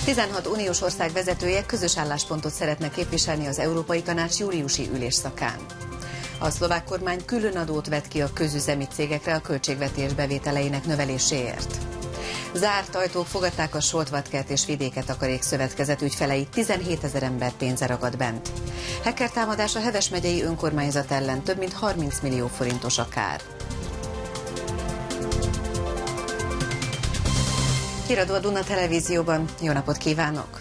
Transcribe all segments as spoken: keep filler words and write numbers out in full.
tizenhat uniós ország vezetője közös álláspontot szeretne képviselni az Európai Tanács júliusi ülésszakán. A szlovák kormány különadót vet ki a közüzemi cégekre a költségvetés bevételeinek növeléséért. Zárt ajtók fogadták a Soltvatkert és Vidéke Takarék Szövetkezet ügyfeleit, tizenhétezer ember pénze ragad bent. Hacker támadás a Heves megyei önkormányzat ellen, több mint harminc millió forintos a kár. Híradó a Duna Televízióban. Jó napot kívánok!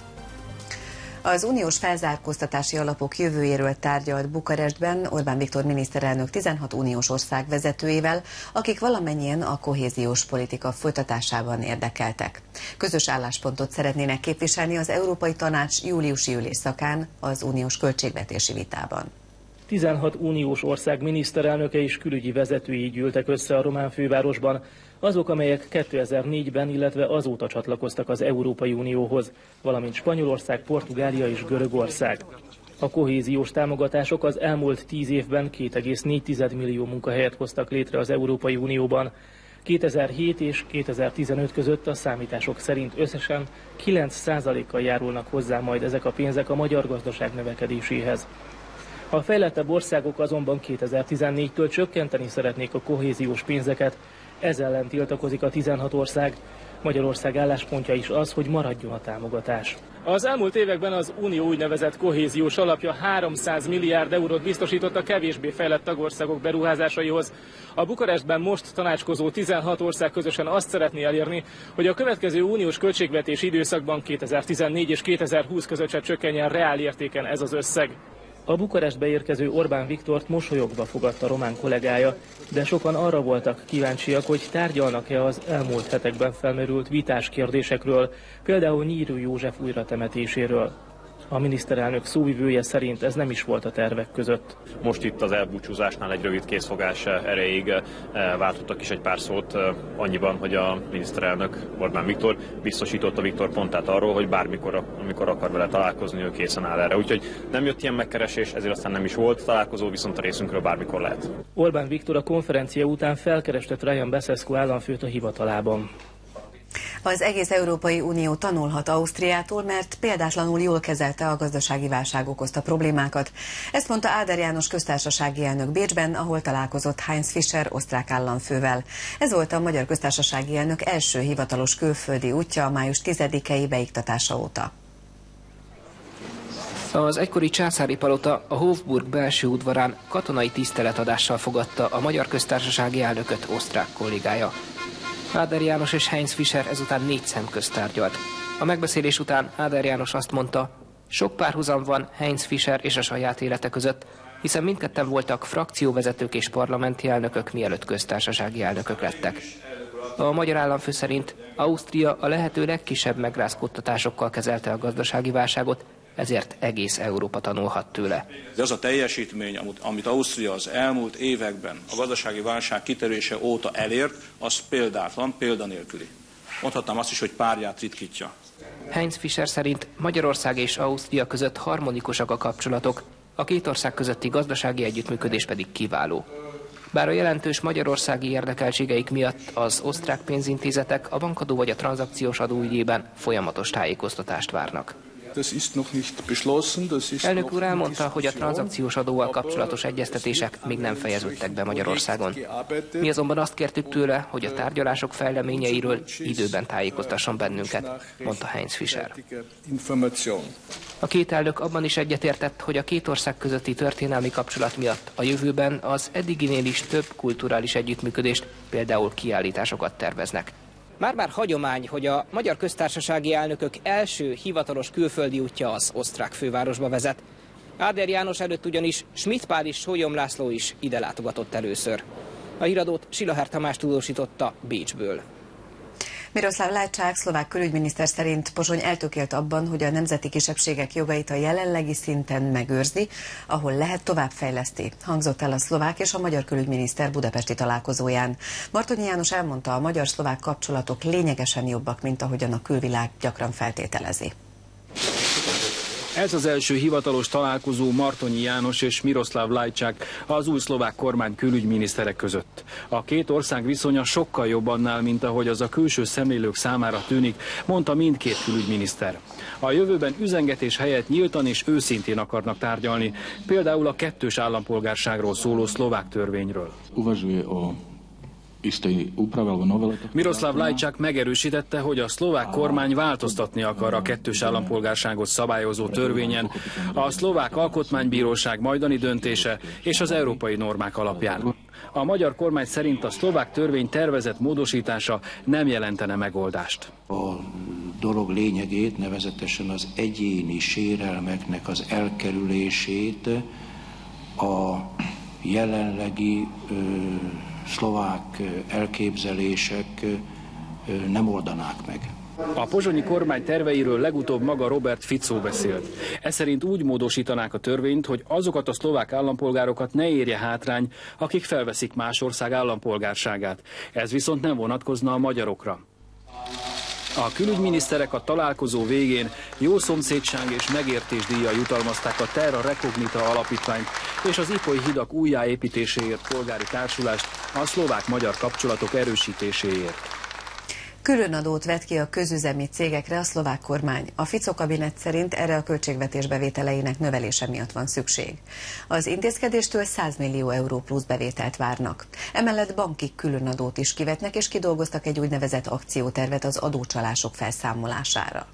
Az uniós felzárkóztatási alapok jövőjéről tárgyalt Bukarestben Orbán Viktor miniszterelnök tizenhat uniós ország vezetőivel, akik valamennyien a kohéziós politika folytatásában érdekeltek. Közös álláspontot szeretnének képviselni az Európai Tanács júliusi ülésszakán az uniós költségvetési vitában. tizenhat uniós ország miniszterelnöke és külügyi vezetői gyűltek össze a román fővárosban, azok, amelyek kétezer-négyben, illetve azóta csatlakoztak az Európai Unióhoz, valamint Spanyolország, Portugália és Görögország. A kohéziós támogatások az elmúlt tíz évben két egész négy millió munkahelyet hoztak létre az Európai Unióban. kétezer-hét és kétezer-tizenöt között a számítások szerint összesen kilenc százalékkal járulnak hozzá majd ezek a pénzek a magyar gazdaság növekedéséhez. A fejlettebb országok azonban kétezer-tizennégytől csökkenteni szeretnék a kohéziós pénzeket, ez ellen tiltakozik a tizenhat ország. Magyarország álláspontja is az, hogy maradjon a támogatás. Az elmúlt években az Unió úgynevezett kohéziós alapja háromszáz milliárd eurót biztosított a kevésbé fejlett tagországok beruházásaihoz. A Bukarestben most tanácskozó tizenhat ország közösen azt szeretné elérni, hogy a következő uniós költségvetési időszakban kétezer-tizennégy és kétezer-húsz között se csökkenjen reál értéken ez az összeg. A Bukarestbe érkező Orbán Viktort mosolyogva fogadta román kollégája, de sokan arra voltak kíváncsiak, hogy tárgyalnak-e az elmúlt hetekben felmerült vitás kérdésekről, például Nyírő József újratemetéséről. A miniszterelnök szóvivője szerint ez nem is volt a tervek között. Most itt az elbúcsúzásnál egy rövid készfogás erejéig váltottak is egy pár szót annyiban, hogy a miniszterelnök Orbán Viktor biztosította Viktor Pontát arról, hogy bármikor, amikor akar vele találkozni, ő készen áll erre. Úgyhogy nem jött ilyen megkeresés, ezért aztán nem is volt találkozó, viszont a részünkről bármikor lehet. Orbán Viktor a konferencia után felkereste Traian Basescu államfőt a hivatalában. Az egész Európai Unió tanulhat Ausztriától, mert példátlanul jól kezelte a gazdasági válság okozta problémákat. Ezt mondta Áder János köztársasági elnök Bécsben, ahol találkozott Heinz Fischer osztrák államfővel. Ez volt a magyar köztársasági elnök első hivatalos külföldi útja a május tizedikei beiktatása óta. Az egykori császári palota a Hofburg belső udvarán katonai tiszteletadással fogadta a magyar köztársasági elnököt osztrák kollégája. Áder János és Heinz Fischer ezután négy szemközt tárgyalt. A megbeszélés után Áder János azt mondta, sok párhuzam van Heinz Fischer és a saját élete között, hiszen mindketten voltak frakcióvezetők és parlamenti elnökök, mielőtt köztársasági elnökök lettek. A magyar államfő szerint Ausztria a lehető legkisebb megrázkódtatásokkal kezelte a gazdasági válságot, ezért egész Európa tanulhat tőle. De az a teljesítmény, amit Ausztria az elmúlt években a gazdasági válság kitörése óta elért, az példátlan, példanélküli. Mondhatnám azt is, hogy párját ritkítja. Heinz Fischer szerint Magyarország és Ausztria között harmonikusak a kapcsolatok, a két ország közötti gazdasági együttműködés pedig kiváló. Bár a jelentős magyarországi érdekeltségeik miatt az osztrák pénzintézetek a bankadó vagy a tranzakciós adó ügyében folyamatos tájékoztatást várnak. Elnök úr elmondta, hogy a tranzakciós adóval kapcsolatos egyeztetések még nem fejeződtek be Magyarországon. Mi azonban azt kértük tőle, hogy a tárgyalások fejleményeiről időben tájékoztasson bennünket, mondta Heinz Fischer. A két elnök abban is egyetértett, hogy a két ország közötti történelmi kapcsolat miatt a jövőben az eddiginél is több kulturális együttműködést, például kiállításokat terveznek. Már-már hagyomány, hogy a magyar köztársasági elnökök első hivatalos külföldi útja az osztrák fővárosba vezet. Áder János előtt ugyanis Schmidt Pál és Sólyom László is ide látogatott először. A híradót Silaher Tamás tudósította Bécsből. Miroslav Lajčák szlovák külügyminiszter szerint Pozsony eltökélt abban, hogy a nemzeti kisebbségek jogait a jelenlegi szinten megőrzi, ahol lehet továbbfejleszti. Hangzott el a szlovák és a magyar külügyminiszter budapesti találkozóján. Martonyi János elmondta, a magyar-szlovák kapcsolatok lényegesen jobbak, mint ahogyan a külvilág gyakran feltételezi. Ez az első hivatalos találkozó Martonyi János és Miroslav Lajčák, az új szlovák kormány külügyminiszterek között. A két ország viszonya sokkal jobb annál, mint ahogy az a külső szemlélők számára tűnik, mondta mindkét külügyminiszter. A jövőben üzengetés helyett nyíltan és őszintén akarnak tárgyalni, például a kettős állampolgárságról szóló szlovák törvényről. Miroslav Lajčák megerősítette, hogy a szlovák kormány változtatni akar a kettős állampolgárságot szabályozó törvényen, a szlovák alkotmánybíróság majdani döntése és az európai normák alapján. A magyar kormány szerint a szlovák törvény tervezett módosítása nem jelentene megoldást. A dolog lényegét, nevezetesen az egyéni sérelmeknek az elkerülését a jelenlegi ö, szlovák elképzelések nem oldanák meg. A pozsonyi kormány terveiről legutóbb maga Robert Fico beszélt. Ez szerint úgy módosítanák a törvényt, hogy azokat a szlovák állampolgárokat ne érje hátrány, akik felveszik más ország állampolgárságát. Ez viszont nem vonatkozna a magyarokra. A külügyminiszterek a találkozó végén jó szomszédság és megértés díjjal jutalmazták a Terra Recognita alapítványt és az Ipoly hidak újjáépítéséért polgári társulást a szlovák-magyar kapcsolatok erősítéséért. Különadót vet ki a közüzemi cégekre a szlovák kormány. A Fico kabinet szerint erre a költségvetés bevételeinek növelése miatt van szükség. Az intézkedéstől száz millió euró plusz bevételt várnak. Emellett banki különadót is kivetnek, és kidolgoztak egy úgynevezett akciótervet az adócsalások felszámolására.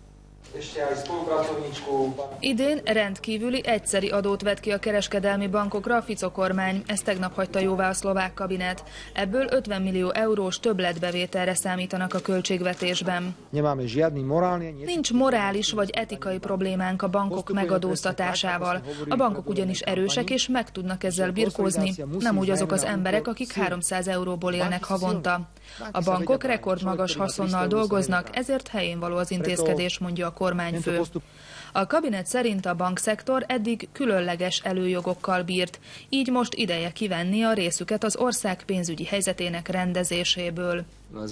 Idén rendkívüli egyszeri adót vet ki a kereskedelmi bankokra a Fico kormány. Ezt tegnap hagyta jóvá a szlovák kabinet. Ebből ötven millió eurós többletbevételre számítanak a költségvetésben. Nincs morális vagy etikai problémánk a bankok megadóztatásával. A bankok ugyanis erősek és meg tudnak ezzel birkózni, nem úgy azok az emberek, akik háromszáz euróból élnek havonta. A bankok rekordmagas haszonnal dolgoznak, ezért helyénvaló az intézkedés, mondja a kormányfő. A kabinet szerint a bankszektor eddig különleges előjogokkal bírt, így most ideje kivenni a részüket az ország pénzügyi helyzetének rendezéséből.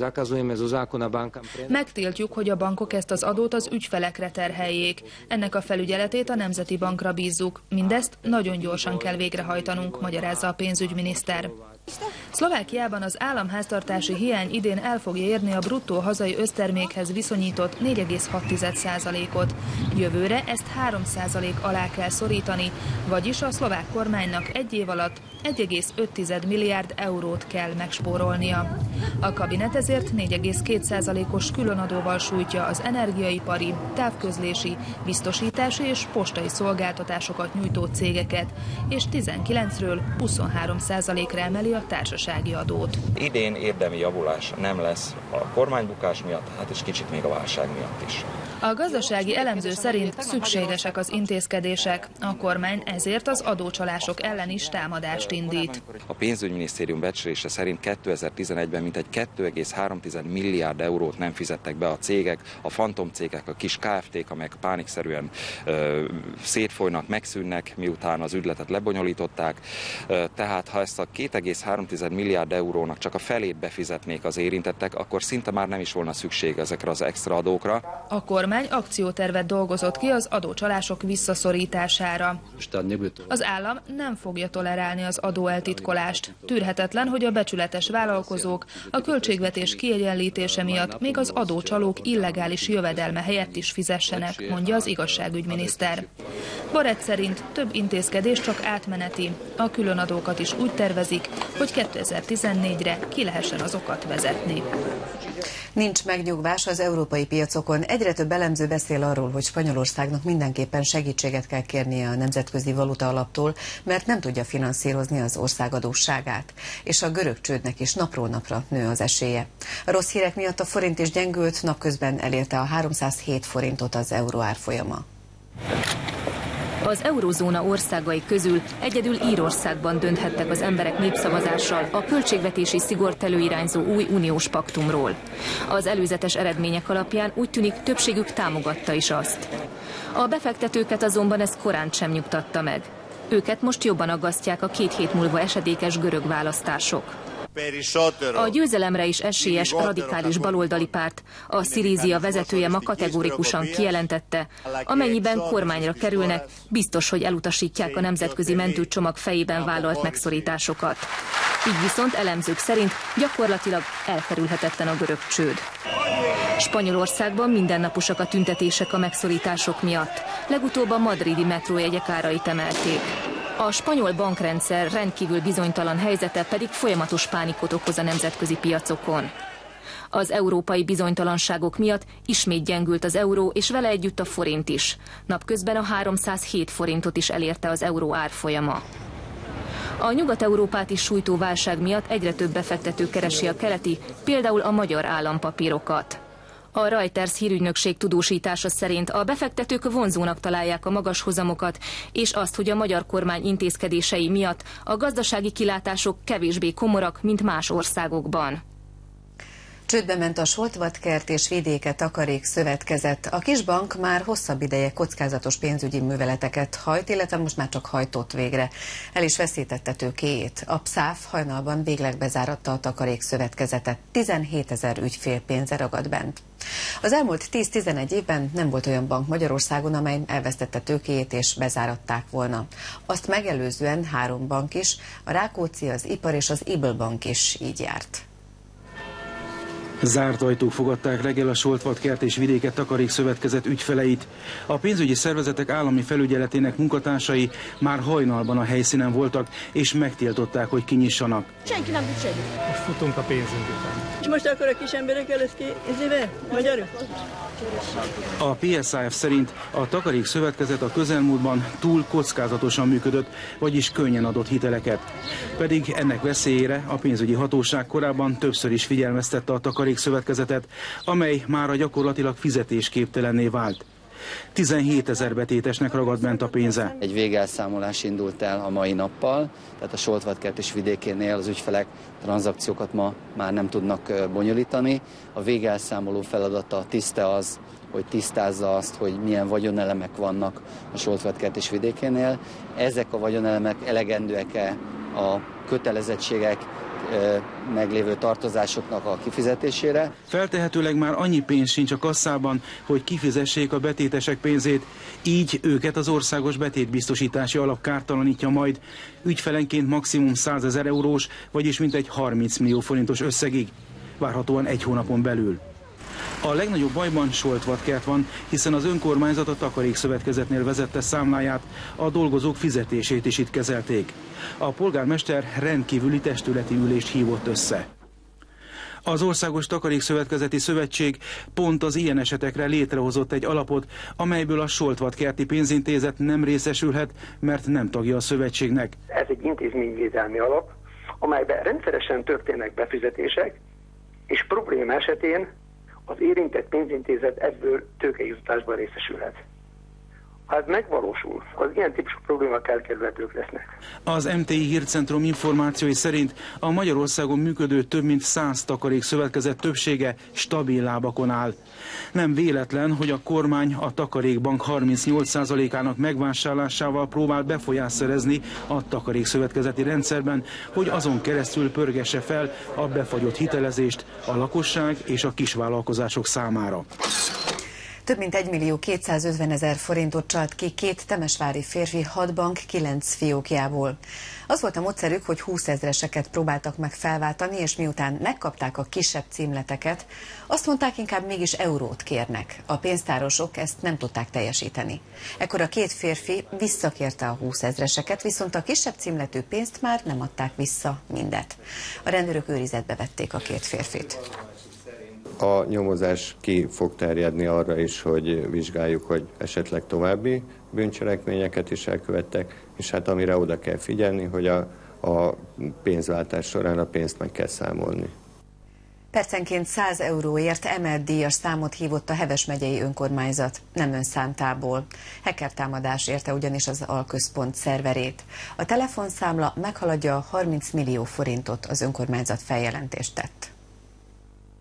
Megtiltjuk, hogy a bankok ezt az adót az ügyfelekre terheljék. Ennek a felügyeletét a Nemzeti Bankra bízzuk. Mindezt nagyon gyorsan kell végrehajtanunk, magyarázza a pénzügyminiszter. Szlovákiában az államháztartási hiány idén el fogja érni a bruttó hazai össztermékhez viszonyított négy egész hat százalékot. Jövőre ezt három százalék alá kell szorítani, vagyis a szlovák kormánynak egy év alatt egy egész öt milliárd eurót kell megspórolnia. A kabinet ezért négy egész két százalékos különadóval sújtja az energiaipari, távközlési, biztosítási és postai szolgáltatásokat nyújtó cégeket, és tizenkilencről huszonhárom százalékra emeli a társasági adót. Idén érdemi javulás nem lesz a kormánybukás miatt, hát és kicsit még a válság miatt is. A gazdasági elemző szerint szükségesek az intézkedések. A kormány ezért az adócsalások ellen is támadást indít. A pénzügyminisztérium becslése szerint kétezer-tizenegyben mintegy két egész három milliárd eurót nem fizettek be a cégek, a fantomcégek, a kis Kft-k, amelyek pánikszerűen ö, szétfolynak, megszűnnek, miután az ügyletet lebonyolították. Ö, tehát ha ezt a két egész három milliárd eurónak csak a felét befizetnék az érintettek, akkor szinte már nem is volna szükség ezekre az extra adókra. A kormány akciótervet dolgozott ki az adócsalások visszaszorítására. Az állam nem fogja tolerálni az adóeltitkolást. Tűrhetetlen, hogy a becsületes vállalkozók a költségvetés kiegyenlítése miatt még az adócsalók illegális jövedelme helyett is fizessenek, mondja az igazságügyminiszter. Barett szerint több intézkedés csak átmeneti. A különadókat is úgy tervezik, hogy kétezer-tizennégyre ki lehessen azokat vezetni. Nincs megnyugvás az európai piacokon. Egyre több elemző beszél arról, hogy Spanyolországnak mindenképpen segítséget kell kérnie a Nemzetközi Valuta Alaptól, mert nem tudja finanszírozni az ország adósságát. És a görög csődnek is napról napra nő az esélye. A rossz hírek miatt a forint is gyengült, napközben elérte a háromszázhét forintot az euró árfolyama. Az eurózóna országai közül egyedül Írországban dönthettek az emberek népszavazással a költségvetési szigort előirányzó új uniós paktumról. Az előzetes eredmények alapján úgy tűnik, többségük támogatta is azt. A befektetőket azonban ez korán sem nyugtatta meg. Őket most jobban aggasztják a két hét múlva esedékes görög választások. A győzelemre is esélyes radikális baloldali párt, a Syriza vezetője ma kategorikusan kijelentette, amennyiben kormányra kerülnek, biztos, hogy elutasítják a nemzetközi mentőcsomag fejében vállalt megszorításokat. Így viszont elemzők szerint gyakorlatilag elkerülhetetlen a görög csőd. Spanyolországban mindennaposak a tüntetések a megszorítások miatt. Legutóbb a madridi metrójegyek árait emelték. A spanyol bankrendszer rendkívül bizonytalan helyzete pedig folyamatos pánikot okoz a nemzetközi piacokon. Az európai bizonytalanságok miatt ismét gyengült az euró, és vele együtt a forint is. Napközben a háromszázhét forintot is elérte az euró árfolyama. A Nyugat-Európát is sújtó válság miatt egyre több befektető keresi a keleti, például a magyar állampapírokat. A Reuters hírügynökség tudósítása szerint a befektetők vonzónak találják a magas hozamokat, és azt, hogy a magyar kormány intézkedései miatt a gazdasági kilátások kevésbé komorak, mint más országokban. Csődbe ment a Soltvatkert és Vidéke Takarék Szövetkezet. A kisbank már hosszabb ideje kockázatos pénzügyi műveleteket hajt, illetve most már csak hajtott végre. El is veszítette tőkéjét. A pszáf hajnalban végleg bezáratta a Takarék Szövetkezetet. tizenhétezer ügyfél pénze ragadt bent. Az elmúlt tíz-tizenegy évben nem volt olyan bank Magyarországon, amely elvesztette tőkéjét és bezáratták volna. Azt megelőzően három bank is, a Rákóczi, az Ipar és az Ibl Bank is így járt. Zárt ajtók fogadták reggel a Soltvatkert és Vidéke Takarék Szövetkezet ügyfeleit. A pénzügyi szervezetek állami felügyeletének munkatársai már hajnalban a helyszínen voltak, és megtiltották, hogy kinyissanak. Senki nem tud segíteni. Most futunk a pénzünk után. És most akkor a kis emberekkel lesz ki, ezébe, magyarul? A pé es á ef szerint a Takarék Szövetkezet a közelmúltban túl kockázatosan működött, vagyis könnyen adott hiteleket. Pedig ennek veszélyére a pénzügyi hatóság korábban többször is figyelmeztette a Takarék Szövetkezetet, amely mára gyakorlatilag fizetésképtelenné vált. tizenhétezer betétesnek ragadt bent a pénze. Egy végelszámolás indult el a mai nappal, tehát a Soltvatkert és Vidékénél az ügyfelek tranzakciókat ma már nem tudnak bonyolítani. A végelszámoló feladata tiszta az, hogy tisztázza azt, hogy milyen vagyonelemek vannak a Soltvatkert és Vidékénél. Ezek a vagyonelemek elegendőek-e a kötelezettségek, meglévő tartozásoknak a kifizetésére. Feltehetőleg már annyi pénz sincs a kasszában, hogy kifizessék a betétesek pénzét, így őket az Országos Betétbiztosítási Alap kártalanítja majd, ügyfelenként maximum százezer eurós, vagyis mintegy harminc millió forintos összegig, várhatóan egy hónapon belül. A legnagyobb bajban Soltvatkert van, hiszen az önkormányzat a Takarék Szövetkezetnél vezette számláját, a dolgozók fizetését is itt kezelték. A polgármester rendkívüli testületi ülést hívott össze. Az Országos Takarékszövetkezeti Szövetség pont az ilyen esetekre létrehozott egy alapot, amelyből a Soltvatkerti Pénzintézet nem részesülhet, mert nem tagja a szövetségnek. Ez egy intézményvédelmi alap, amelyben rendszeresen történnek befizetések, és probléma esetén az érintett pénzintézet ebből tőkejuttatásban részesülhet. Ha ez megvalósul, az ilyen típusú problémák elkerülhetők lesznek. Az em té i Hírcentrum információi szerint a Magyarországon működő több mint száz takarékszövetkezet többsége stabil lábakon áll. Nem véletlen, hogy a kormány a Takarékbank harmincnyolc százalékának megvásárlásával próbál befolyást szerezni a takarékszövetkezeti rendszerben, hogy azon keresztül pörgesse fel a befagyott hitelezést a lakosság és a kisvállalkozások számára. Több mint egymillió kétszázötvenezer forintot csalt ki két temesvári férfi hat bank kilenc fiókjából. Az volt a módszerük, hogy húszezreseket próbáltak meg felváltani, és miután megkapták a kisebb címleteket, azt mondták, inkább mégis eurót kérnek. A pénztárosok ezt nem tudták teljesíteni. Ekkor a két férfi visszakérte a húszezreseket, viszont a kisebb címletű pénzt már nem adták vissza mindet. A rendőrök őrizetbe vették a két férfit. A nyomozás ki fog terjedni arra is, hogy vizsgáljuk, hogy esetleg további bűncselekményeket is elkövettek, és hát amire oda kell figyelni, hogy a, a pénzváltás során a pénzt meg kell számolni. Percenként száz euróért emelt díjas számot hívott a Heves megyei önkormányzat, nem önszántából. Hackertámadás érte ugyanis az alközpont szerverét. A telefonszámla meghaladja a harminc millió forintot, az önkormányzat feljelentést tett.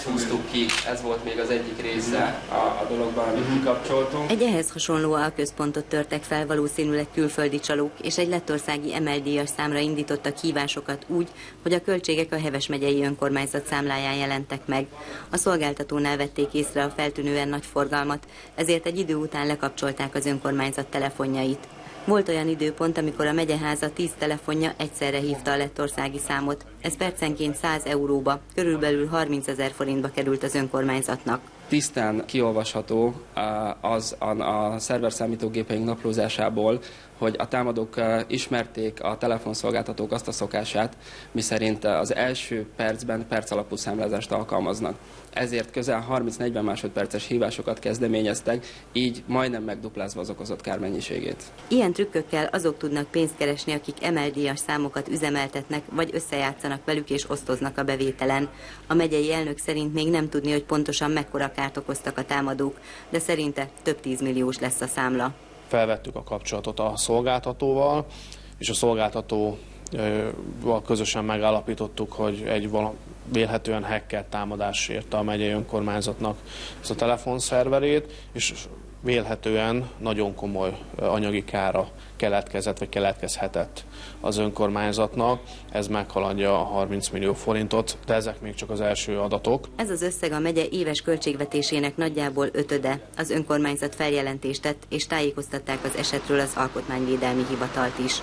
húztuk ki, ez volt még az egyik része a, a dologban, amit kikapcsoltunk. Egy ehhez hasonló alközpontot törtek fel valószínűleg külföldi csalók, és egy lettországi emeldíjas számra indítottak hívásokat úgy, hogy a költségek a Heves megyei önkormányzat számláján jelentek meg. A szolgáltatónál vették észre a feltűnően nagy forgalmat, ezért egy idő után lekapcsolták az önkormányzat telefonjait. Volt olyan időpont, amikor a megyeháza tíz telefonja egyszerre hívta a lettországi számot. Ez percenként száz euróba, körülbelül harmincezer forintba került az önkormányzatnak. Tisztán kiolvasható az a szerverszámítógépeink naplózásából, hogy a támadók ismerték a telefonszolgáltatók azt a szokását, miszerint az első percben percalapú számlázást alkalmaznak. Ezért közel harminc-negyven másodperces hívásokat kezdeményeztek, így majdnem megduplázva az okozott kármennyiségét. Ilyen trükkökkel azok tudnak pénzt keresni, akik emeldíjas számokat üzemeltetnek, vagy összejátszanak velük és osztoznak a bevételen. A megyei elnök szerint még nem tudni, hogy pontosan mekkora kárt okoztak a támadók, de szerinte több tízmilliós lesz a számla. Felvettük a kapcsolatot a szolgáltatóval, és a szolgáltatóval közösen megállapítottuk, hogy egy vala, vélhetően hacker támadás érte a megyei önkormányzatnak ezt a telefonszerverét, és vélhetően nagyon komoly anyagi kára keletkezett, vagy keletkezhetett az önkormányzatnak. Ez meghaladja a harminc millió forintot, de ezek még csak az első adatok. Ez az összeg a megye éves költségvetésének nagyjából ötöde. Az önkormányzat feljelentést tett, és tájékoztatták az esetről az Alkotmányvédelmi Hivatalt is.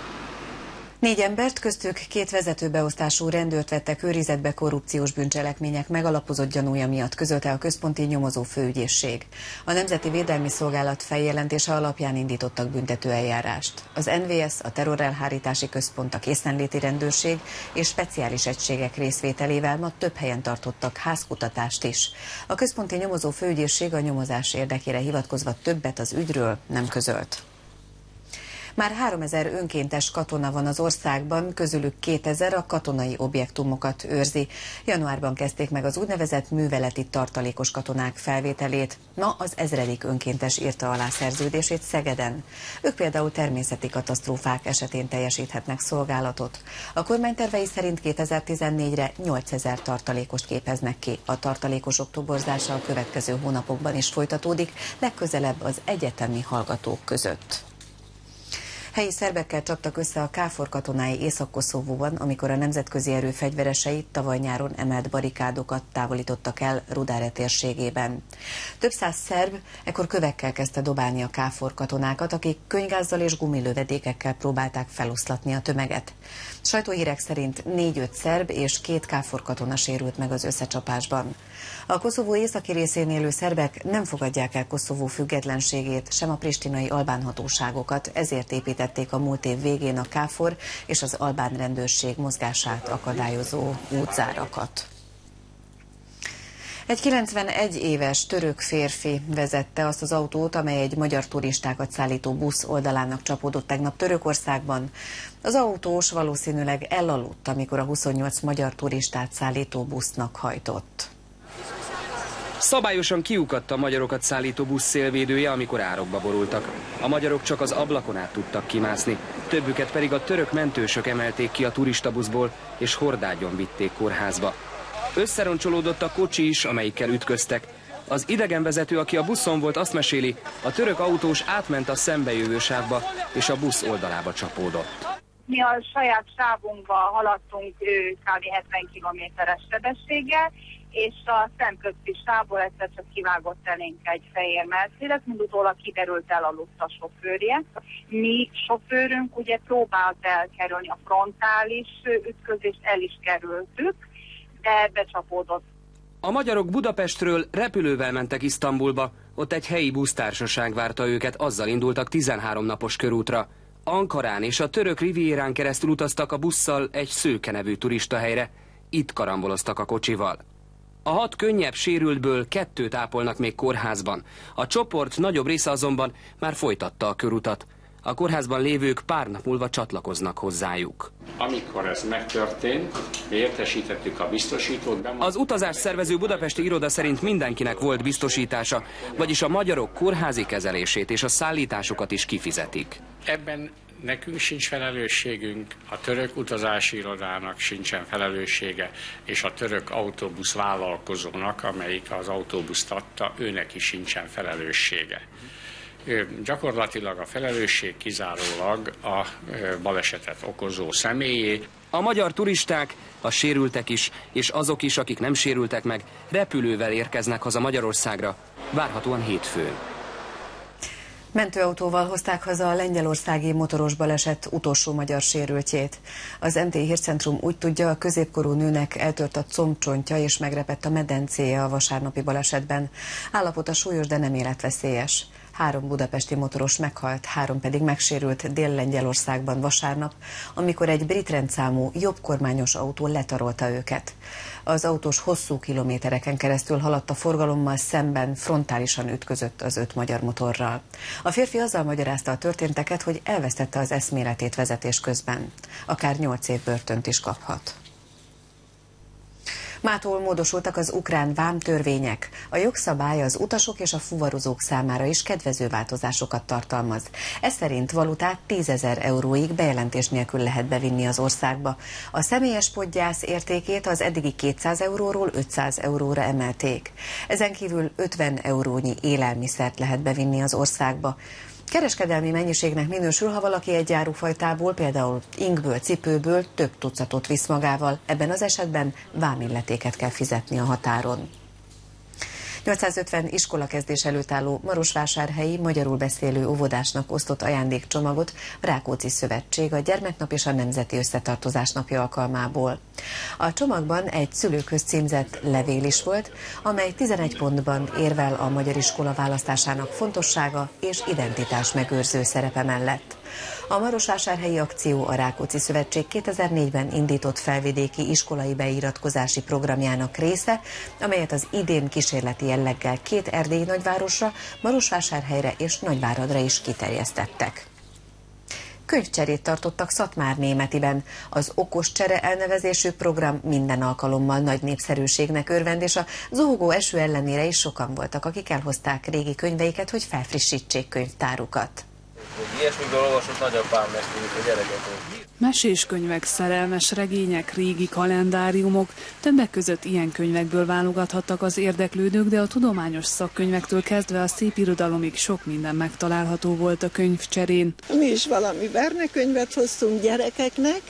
Négy embert, köztük két vezetőbeosztású rendőrt vettek őrizetbe korrupciós bűncselekmények megalapozott gyanúja miatt, közölte a központi nyomozó főügyészség. A Nemzeti Védelmi Szolgálat feljelentése alapján indítottak büntetőeljárást. Az en vé es, a Terrorelhárítási Központ, a Készenléti Rendőrség és speciális egységek részvételével ma több helyen tartottak házkutatást is. A központi nyomozó főügyészség a nyomozás érdekére hivatkozva többet az ügyről nem közölt. Már háromezer önkéntes katona van az országban, közülük kétezer a katonai objektumokat őrzi. Januárban kezdték meg az úgynevezett műveleti tartalékos katonák felvételét. Ma az ezredik önkéntes írta alá szerződését Szegeden. Ők például természeti katasztrófák esetén teljesíthetnek szolgálatot. A kormány tervei szerint kétezer-tizennégyre nyolcezer tartalékost képeznek ki. A tartalékosok toborzása a következő hónapokban is folytatódik, legközelebb az egyetemi hallgatók között. Helyi szerbekkel csaptak össze a KFOR katonái Észak-Koszovóban, amikor a nemzetközi erő fegyveresei tavaly nyáron emelt barikádokat távolítottak el Rudare térségében. Több száz szerb ekkor kövekkel kezdte dobálni a KFOR katonákat, akik könygázzal és gumilövedékekkel próbálták feloszlatni a tömeget. Sajtóhírek szerint négy-öt szerb és két KFOR katona sérült meg az összecsapásban. A Koszovó északi részén élő szerbek nem fogadják el Koszovó függetlenségét, sem a pristinai albán hatóságokat, ezért építették a múlt év végén a KFOR és az albán rendőrség mozgását akadályozó útzárakat. Egy kilencvenegy éves török férfi vezette azt az autót, amely egy magyar turistákat szállító busz oldalának csapódott tegnap Törökországban. Az autós valószínűleg elaludt, amikor a huszonnyolc magyar turistát szállító busznak hajtott. Szabályosan kiukadt a magyarokat szállító busz szélvédője, amikor árokba borultak. A magyarok csak az ablakon át tudtak kimászni, többüket pedig a török mentősök emelték ki a turistabuszból, és hordágyon vitték kórházba. Összeroncsolódott a kocsi is, amelyikkel ütköztek. Az idegenvezető, aki a buszon volt, azt meséli, a török autós átment a szembejövő sávba, és a busz oldalába csapódott. Mi a saját sávunkba haladtunk kb. hetven kilométeres sebességgel, és a szemközti sávból egyszer csak kivágott elénk egy fehér Mercedes, mind utólag kiderült, elaludt a sofőrje. Mi sofőrünk ugye próbált elkerülni a frontális ütközést, el is kerültük, de becsapódott. A magyarok Budapestről repülővel mentek Isztambulba, ott egy helyi busztársaság várta őket, azzal indultak tizenhárom napos körútra. Ankarán és a török rivierán keresztül utaztak a busszal egy Szőke nevű turistahelyre, itt karamboloztak a kocsival. A hat könnyebb sérültből kettőt ápolnak még kórházban. A csoport nagyobb része azonban már folytatta a körutat. A kórházban lévők pár nap múlva csatlakoznak hozzájuk. Amikor ez megtörtént, értesítettük a biztosítót. Bemond... Az utazás szervező budapesti iroda szerint mindenkinek volt biztosítása, vagyis a magyarok kórházi kezelését és a szállításukat is kifizetik. Ebben nekünk sincs felelősségünk, a török utazási irodának sincsen felelőssége, és a török autóbusz vállalkozónak, amelyik az autóbuszt adta, őnek is sincsen felelőssége. Gyakorlatilag a felelősség kizárólag a balesetet okozó személyé. A magyar turisták, a sérültek is, és azok is, akik nem sérültek meg, repülővel érkeznek haza Magyarországra, várhatóan hétfőn. Mentőautóval hozták haza a lengyelországi motoros baleset utolsó magyar sérültjét. Az em té Hírcentrum úgy tudja, a középkorú nőnek eltört a combcsontja és megrepett a medencéje a vasárnapi balesetben. Állapota súlyos, de nem életveszélyes. Három budapesti motoros meghalt, három pedig megsérült Dél-Lengyelországban vasárnap, amikor egy brit rendszámú, jobbkormányos autó letarolta őket. Az autós hosszú kilométereken keresztül haladt a forgalommal szemben, frontálisan ütközött az öt magyar motorral. A férfi azzal magyarázta a történteket, hogy elvesztette az eszméletét vezetés közben. Akár nyolc év börtönt is kaphat. Mától módosultak az ukrán vámtörvények. A jogszabály az utasok és a fuvarozók számára is kedvező változásokat tartalmaz. Ez szerint valutát tízezer euróig bejelentés nélkül lehet bevinni az országba. A személyes podgyász értékét az eddigi kétszáz euróról ötszáz euróra emelték. Ezen kívül ötven eurónyi élelmiszert lehet bevinni az országba. Kereskedelmi mennyiségnek minősül, ha valaki egy árufajtából, például inkből, cipőből több tucatot visz magával. Ebben az esetben vámilletéket kell fizetni a határon. nyolcszázötven iskolakezdés előtt álló marosvásárhelyi magyarul beszélő óvodásnak osztott ajándékcsomagot a Rákóczi Szövetség a Gyermeknap és a Nemzeti Összetartozás napja alkalmából. A csomagban egy szülőkhöz címzett levél is volt, amely tizenegy pontban érvel a magyar iskola választásának fontossága és identitás megőrző szerepe mellett. A marosvásárhelyi akció a Rákóczi Szövetség kétezer-négyben indított felvidéki iskolai beiratkozási programjának része, amelyet az idén kísérleti jelleggel két erdélyi nagyvárosra, Marosvásárhelyre és Nagyváradra is kiterjesztettek. Könyvcserét tartottak Szatmárnémetiben. Az Okos Csere elnevezésű program minden alkalommal nagy népszerűségnek örvend, és a zuhogó eső ellenére is sokan voltak, akik elhozták régi könyveiket, hogy felfrissítsék könyvtárukat. Ilyesmikből olvasott nagyapám nekünk a gyerekeknek. Meséskönyvek, szerelmes regények, régi kalendáriumok, többek között ilyen könyvekből válogathattak az érdeklődők, de a tudományos szakkönyvektől kezdve a szépirodalomig sok minden megtalálható volt a könyvcserén. Mi is valami vernekönyvet hoztunk gyerekeknek,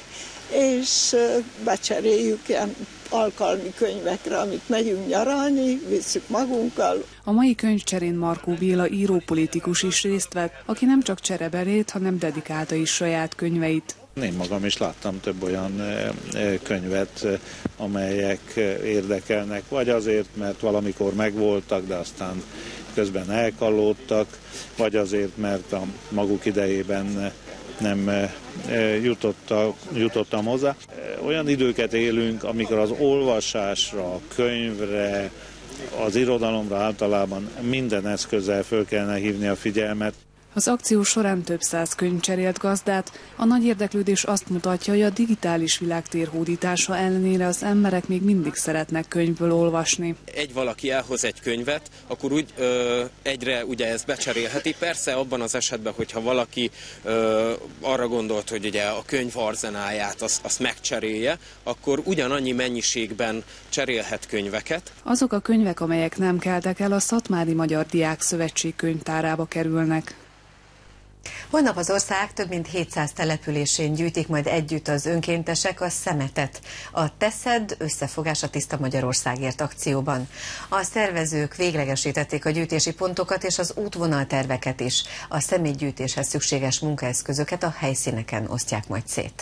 és becseréljük ilyen alkalmi könyvekre, amit megyünk nyaralni, visszük magunkkal. A mai könyvcserén Markó Béla írópolitikus is részt vett, aki nem csak csereberét, hanem dedikálta is saját könyveit. Én magam is láttam több olyan könyvet, amelyek érdekelnek, vagy azért, mert valamikor megvoltak, de aztán közben elkallódtak, vagy azért, mert a maguk idejében nem jutottam, jutottam hozzá. Olyan időket élünk, amikor az olvasásra, a könyvre, az irodalomra általában minden eszközzel föl kellene hívni a figyelmet. Az akció során több száz könyv cserélt gazdát. A nagy érdeklődés azt mutatja, hogy a digitális világ térhódítása ellenére az emberek még mindig szeretnek könyvből olvasni. Egy valaki elhoz egy könyvet, akkor úgy ö, egyre ugye ezt becserélheti. Persze abban az esetben, hogyha valaki ö, arra gondolt, hogy ugye a könyv arzenáját azt, azt megcserélje, akkor ugyanannyi mennyiségben cserélhet könyveket. Azok a könyvek, amelyek nem keltek el, a Szatmári Magyar Diák Szövetség könyvtárába kerülnek. Holnap az ország több mint hétszáz településén gyűjtik majd együtt az önkéntesek a szemetet. A Teszed összefogás a Tiszta Magyarországért akcióban. A szervezők véglegesítették a gyűjtési pontokat és az útvonalterveket is. A szemétgyűjtéshez szükséges munkaeszközöket a helyszíneken osztják majd szét.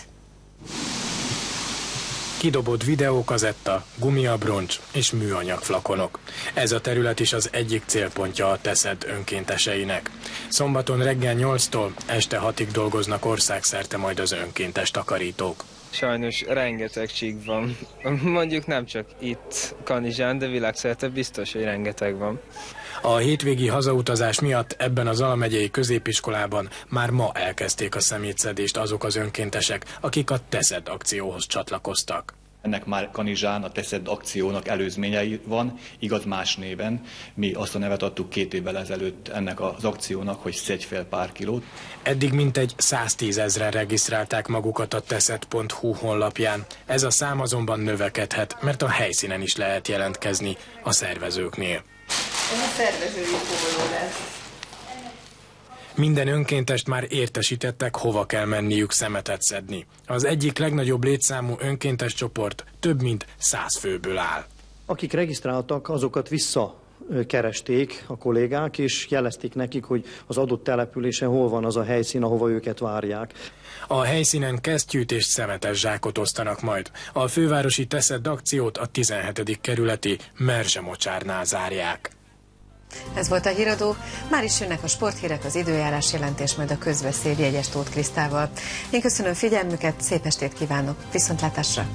Kidobott videókazetta, gumiabroncs és műanyag flakonok. Ez a terület is az egyik célpontja a Teszed önkénteseinek. Szombaton reggel nyolctól este hatig dolgoznak országszerte majd az önkéntes takarítók. Sajnos rengeteg csík van. Mondjuk nem csak itt Kanizsán, de világszerte biztos, hogy rengeteg van. A hétvégi hazautazás miatt ebben a Zala megyei középiskolában már ma elkezdték a szemétszedést azok az önkéntesek, akik a Teszed akcióhoz csatlakoztak. Ennek már Kanizsán a Teszed akciónak előzményei van, igaz más néven. Mi azt a nevet adtuk két évvel ezelőtt ennek az akciónak, hogy szedj fel pár kilót. Eddig mintegy száztízezren regisztrálták magukat a teszed pont hu honlapján. Ez a szám azonban növekedhet, mert a helyszínen is lehet jelentkezni a szervezőknél. Ez a szervezői póló lesz. Minden önkéntest már értesítettek, hova kell menniük szemetet szedni. Az egyik legnagyobb létszámú önkéntes csoport több mint száz főből áll. Akik regisztráltak, azokat visszakeresték a kollégák, és jelezték nekik, hogy az adott településen hol van az a helyszín, ahova őket várják. A helyszínen kesztyűt és szemetes zsákot osztanak majd. A fővárosi Teszed akciót a tizenhetedik kerületi Merzsemocsárnál zárják. Ez volt a híradó, már is jönnek a sporthírek, az időjárás jelentés, majd a közbeszéd Jegyes Tóth Krisztával. Én köszönöm figyelmüket, szép estét kívánok, viszontlátásra!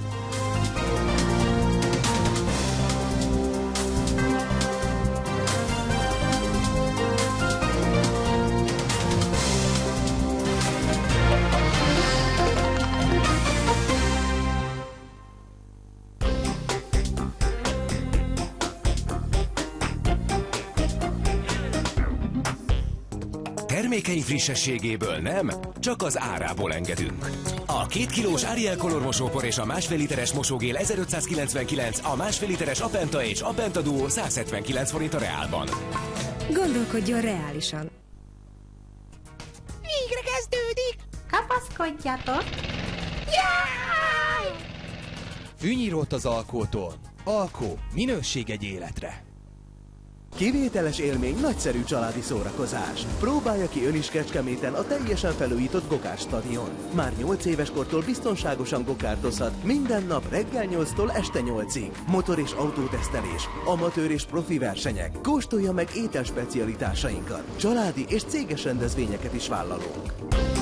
Termékei frissességéből nem, csak az árából engedünk. A két kilós Ariel Color mosópor és a másfél literes mosógél ezerötszázkilencvenkilenc, a másfél literes Apenta és Apenta Duo száz hetvenkilenc forint a Reálban. Gondolkodjon reálisan. Végre kezdődik! Kapaszkodjatok! Jaj! Fűnyírót az Alkótól. Alkó, minőség egy életre. Kivételes élmény, nagyszerű családi szórakozás. Próbálja ki ön is Kecskeméten a teljesen felújított Gokár stadion. Már nyolc éves kortól biztonságosan gokárdozhat minden nap reggel nyolctól este nyolcig. Motor- és autótesztelés, amatőr és profi versenyek. Kóstolja meg ételspecialitásainkat. Családi és céges rendezvényeket is vállalunk.